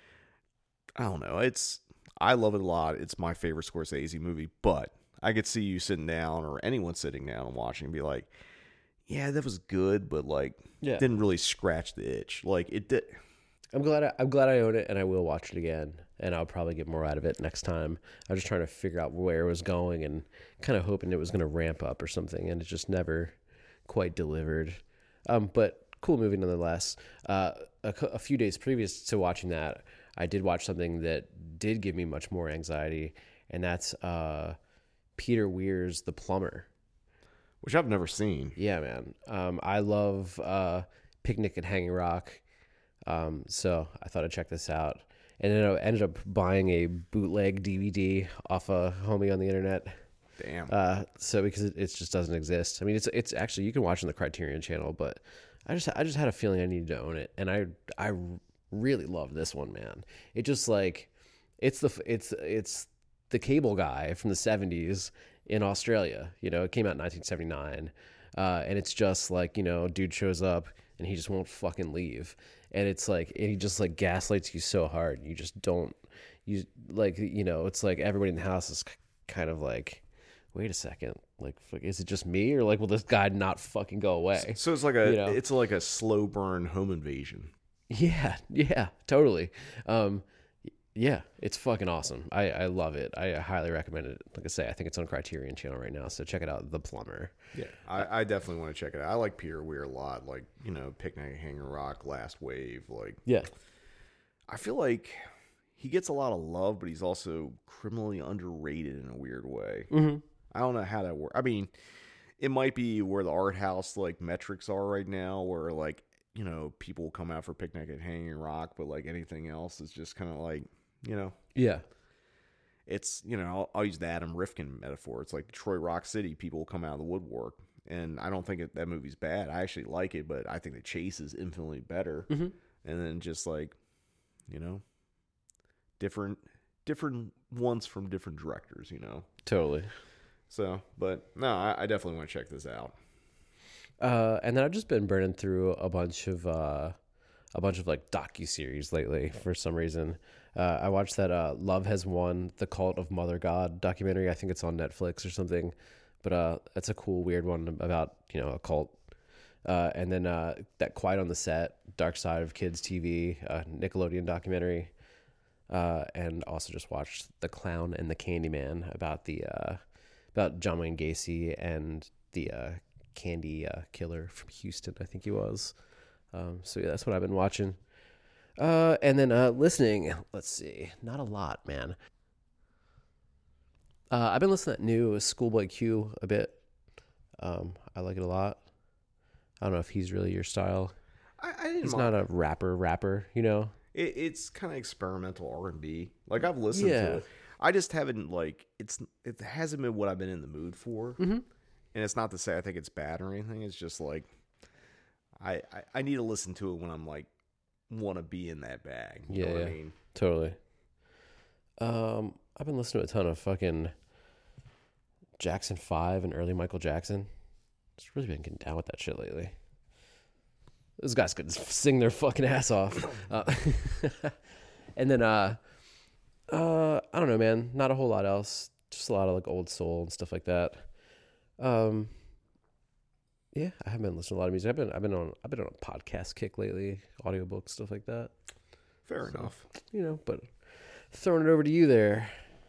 I don't know. It's I love it a lot. It's my favorite Scorsese movie, but I could see you sitting down or anyone sitting down and watching and be like, "Yeah, that was good, but like Yeah. didn't really scratch the itch." Like it did. I'm glad I, I'm glad I own it, and I will watch it again, and I'll probably get more out of it next time. I was just trying to figure out where it was going and kind of hoping it was going to ramp up or something, and it just never quite delivered. Um, but cool movie nonetheless. Uh, a, cou- a few days previous to watching that, I did watch something that did give me much more anxiety, and that's uh, Peter Weir's The Plumber. Which I've never seen. Yeah, man. Um, I love uh, Picnic at Hanging Rock. Um, so I thought I'd check this out. And then I ended up buying a bootleg D V D off a homie on the internet. Damn. Uh, so because it, it just doesn't exist. I mean, it's it's actually, you can watch on the Criterion channel, but I just I just had a feeling I needed to own it, and I I really love this one, man. It just like it's the it's it's the cable guy from the seventies in Australia. You know, it came out in nineteen seventy-nine, uh, and it's just like, you know, dude shows up and he just won't fucking leave, and it's like, and he just like gaslights you so hard, you just don't, you like, you know, it's like everybody in the house is k- kind of like, wait a second, like, fuck, is it just me, or like, will this guy not fucking go away? So it's like a You know? it's like a slow burn home invasion. Yeah, yeah, totally. Um, yeah, it's fucking awesome. I, I love it. I highly recommend it. Like I say, I think it's on Criterion channel right now, so check it out. The Plumber. Yeah, I, I definitely want to check it out. I like Peter Weir a lot. Like, you know, Picnic at Hanging Rock, Last Wave. Like, Yeah, I feel like he gets a lot of love, but he's also criminally underrated in a weird way. mm-hmm. I don't know how that works. I mean, it might be where the art house like metrics are right now, where like, you know, people come out for Picnic at Hanging Rock, but like anything else is just kind of like, you know, Yeah, it's, you know, I'll, I'll use the Adam Rifkin metaphor. It's like Detroit Rock City, people will come out of the woodwork. And I don't think it, that movie's bad. I actually like it, but I think the chase is infinitely better. mm-hmm. And then just like, you know, different different ones from different directors, you know. Totally. So, but no, I, I definitely want to check this out. Uh, and then I've just been burning through a bunch of uh, a bunch of like docu-series lately for some reason. Uh, I watched that uh, Love Has Won, The Cult of Mother God documentary. I think it's on Netflix or something. But uh, it's a cool, weird one about, you know, a cult. Uh, and then uh, that Quiet on the Set, Dark Side of Kids T V, uh, Nickelodeon documentary. Uh, and also just watched The Clown and the Candyman about the uh, about John Wayne Gacy and the uh, candy uh, killer from Houston, I think he was. Um, so yeah, that's what I've been watching. Uh, and then uh, listening, let's see, not a lot, man. Uh, I've been listening to that new Schoolboy Q a bit. Um, I like it a lot. I don't know if he's really your style. I, I didn't He's mind. not a rapper rapper, you know? It, it's kind of experimental R and B. Like, I've listened Yeah. to it. I just haven't, like, it's it hasn't been what I've been in the mood for. Mm-hmm. And it's not to say I think it's bad or anything. It's just like I I, I need to listen to it when I'm like want to be in that bag. You Yeah, know what yeah. I mean? Totally. Um, I've been listening to a ton of fucking Jackson five and early Michael Jackson. Just really been getting down with that shit lately. Those guys could sing their fucking ass off. Uh, and then, uh, uh, I don't know, man. Not a whole lot else. Just a lot of like old soul and stuff like that. Um, yeah, I haven't been listening to a lot of music. I've been, I've been on, I've been on a podcast kick lately, audiobooks, stuff like that. Fair So, enough. You know, but throwing it over to you there.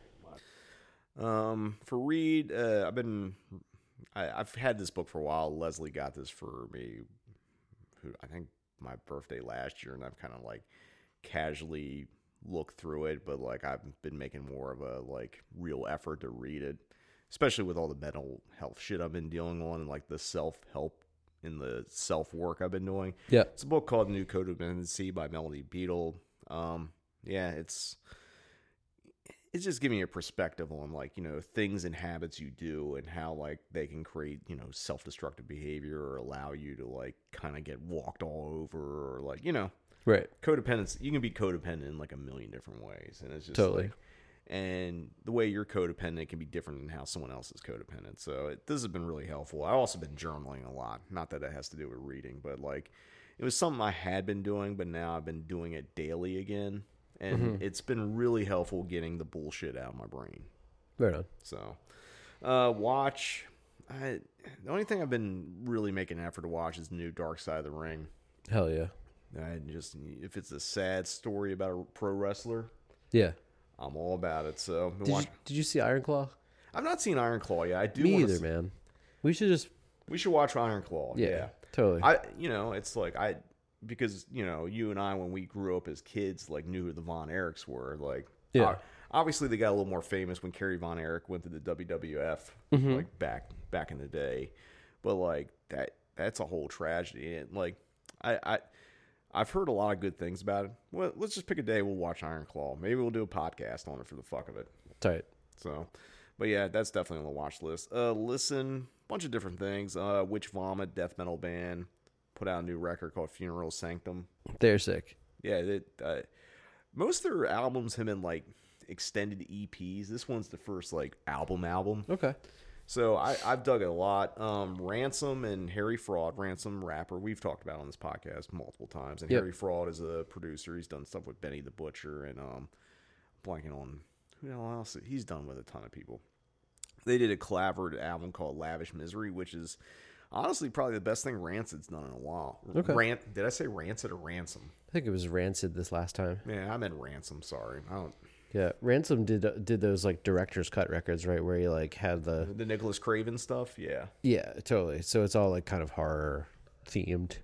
Um, for read, uh, I've been I, I've had this book for a while. Leslie got this for me, who I think my birthday last year, and I've kind of like casually looked through it, but like I've been making more of a like real effort to read it, especially with all the mental health shit I've been dealing on and like the self help and the self work I've been doing. Yeah. It's a book called New Codependency by Melody Beadle. Um, yeah, it's it's just giving you a perspective on like, you know, things and habits you do and how like they can create, you know, self-destructive behavior or allow you to like kind of get walked all over or like, you know, Right. Codependence, you can be codependent in like a million different ways, and it's just Totally. like, and the way you're codependent can be different than how someone else is codependent. So it, this has been really helpful. I've also been journaling a lot. Not that it has to do with reading, but like it was something I had been doing, but now I've been doing it daily again, and Mm-hmm. it's been really helpful getting the bullshit out of my brain. Right on. So, uh, watch. I, the only thing I've been really making an effort to watch is the new Dark Side of the Ring. Hell yeah. I just if it's a sad story about a pro wrestler, Yeah. I'm all about it. So I've been Did you, watch- did you see Iron Claw? I've not seen Iron Claw yet. I do. Me wanna either, see- man. We should just We should watch Iron Claw. yeah, Yeah. totally. I you know it's like I because you know you and I when we grew up as kids like knew who the Von Erichs were like Yeah. uh, obviously they got a little more famous when Kerry Von Erich went to the W W F Mm-hmm. like back back in the day, but like that that's a whole tragedy and like I I. I've heard a lot of good things about it. Well, let's just pick a day. We'll watch Iron Claw. Maybe we'll do a podcast on it for the fuck of it. Tight. So, but yeah, that's definitely on the watch list. Uh, listen, bunch of different things. Uh, Witch Vomit, death metal band, put out a new record called Funeral Sanctum. They're sick. Yeah, it, uh, most of their albums have been like extended E Ps. This one's the first like album album. Okay. So I, I've dug it a lot. Um, Ransom and Harry Fraud, Ransom rapper, we've talked about on this podcast multiple times. And Yep. Harry Fraud is a producer. He's done stuff with Benny the Butcher and um, blanking on who the hell else. He's done with a ton of people. They did a collaborative album called Lavish Misery, which is honestly probably the best thing Rancid's done in a while. Okay. Rant, did I say Rancid or Ransom? I think it was Rancid this last time. Yeah, I meant Ransom. Sorry, I don't. Yeah, Ransom did did those like director's cut records, right, where he like had the The Nicholas Craven stuff. Yeah. yeah, totally. So it's all like kind of horror themed.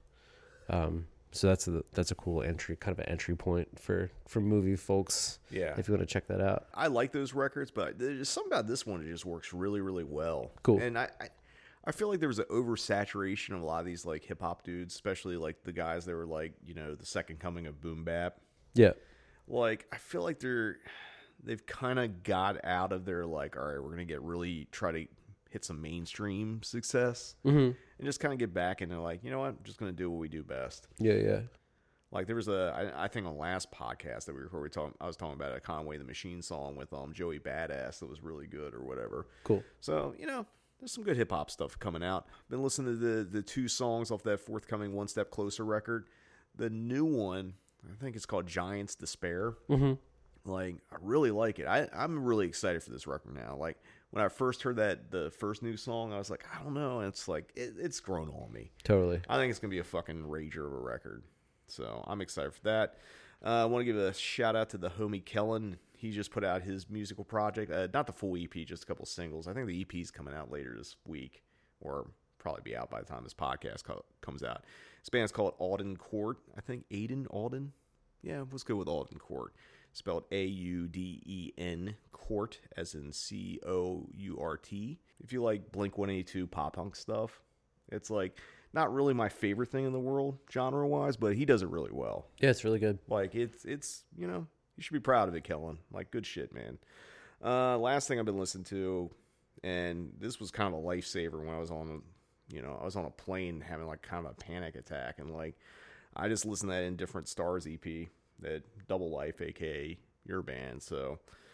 Um, so that's a that's a cool entry, kind of an entry point for for movie folks. Yeah. if you want to check that out. I like those records, but there's something about this one that just works really, really well. Cool. And I, I, I feel like there was an oversaturation of a lot of these like hip hop dudes, especially like the guys that were like, you know, the second coming of boom bap. Yeah, Like I feel like they're they've kind of got out of their like, all right, we're gonna get really try to hit some mainstream success mm-hmm. and just kind of get back into like, you know what, I'm just gonna do what we do best. yeah, yeah. Like there was a, I, I think on the last podcast that we recorded, we talking, I was talking about a Conway the Machine song with um Joey Badass that was really good or whatever. Cool. So you know, there's some good hip hop stuff coming out. Been listening to the the two songs off that forthcoming One Step Closer record. The new one, I think it's called Giants Despair. Mm-hmm. Like I really like it. I I'm really excited for this record now. Like when I first heard that the first new song, I was like, I don't know. And it's like it, it's grown on me. Totally. I think it's gonna be a fucking rager of a record. So I'm excited for that. Uh, I want to give a shout out to the homie Kellen. He just put out his musical project. Uh, not the full E P, just a couple singles. I think the E P is coming out later this week, or probably be out by the time this podcast co- comes out. This band's called Auden Court. I think Aiden Auden. Yeah, let's go with Auden Court. Spelled A U D E N Court, as in C O U R T. If you like Blink one eighty-two pop punk stuff, it's like not really my favorite thing in the world genre wise, but he does it really well. Yeah, it's really good. Like it's it's you know, you should be proud of it, Kellen. Like good shit, man. Uh, last thing I've been listening to, and this was kind of a lifesaver when I was on, you know, I was on a plane having like kind of a panic attack, and like I just listened to that Indifferent Stars E P, that Double Life, aka your band. So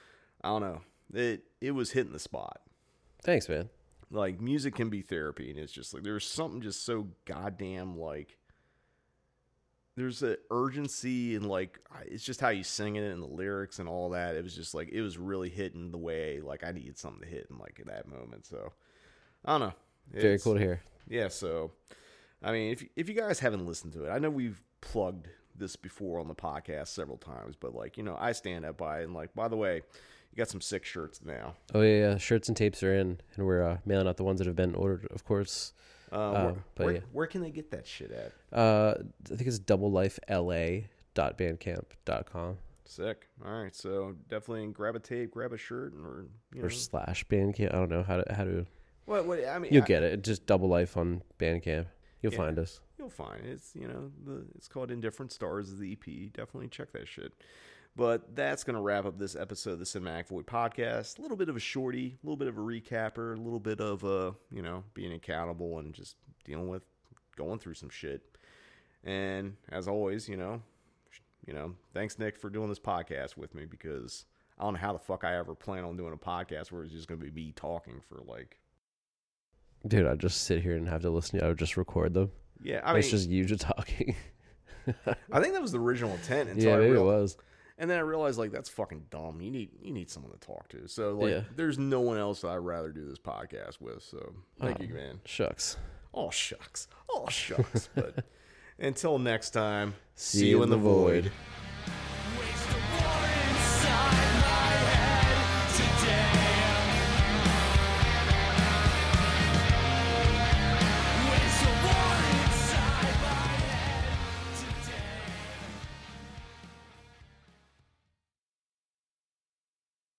I don't know, it it was hitting the spot. Thanks, man. Like music can be therapy, and it's just like there's something just so goddamn like there's an urgency and like it's just how you sing it and the lyrics and all that. It was just like it was really hitting the way like I needed something to hit in like at that moment. So I don't know. Very It's- cool to hear. Yeah. So I mean, if if you guys haven't listened to it, I know we've plugged this before on the podcast several times, but like you know, I stand up by it and like by the way, you got some sick shirts now. Oh yeah, yeah. Shirts and tapes are in, and we're uh, mailing out the ones that have been ordered, of course. Uh, Uh, where, but where, yeah. where can they get that shit at? Uh, I think it's double life L A dot bandcamp dot com Sick. All right, so definitely grab a tape, grab a shirt, or you know, or slash Bandcamp. I don't know how to how to. what? What? I mean, You'll I- get it. Just double life on Bandcamp. You'll Yeah. find us. You'll find it. It's you know the it's called Indifferent Stars is the E P. Definitely check that shit. But that's gonna wrap up this episode of the Cinematic Void podcast. A little bit of a shorty, a little bit of a recapper, a little bit of uh you know being accountable and just dealing with going through some shit. And as always, you know, you know, thanks, Nick, for doing this podcast with me, because I don't know how the fuck I ever plan on doing a podcast where it's just going to be me talking for like. Dude, I'd just sit here and have to listen. I would just record them. Yeah, I mean, it's just you just talking. I think that was the original intent. Until yeah, I maybe realized, it was. And then I realized, like, that's fucking dumb. You need you need someone to talk to. So, like, Yeah. there's no one else that I'd rather do this podcast with. So, thank Oh, you, man. Shucks. Oh, shucks. Oh, shucks. But until next time, See you in the void.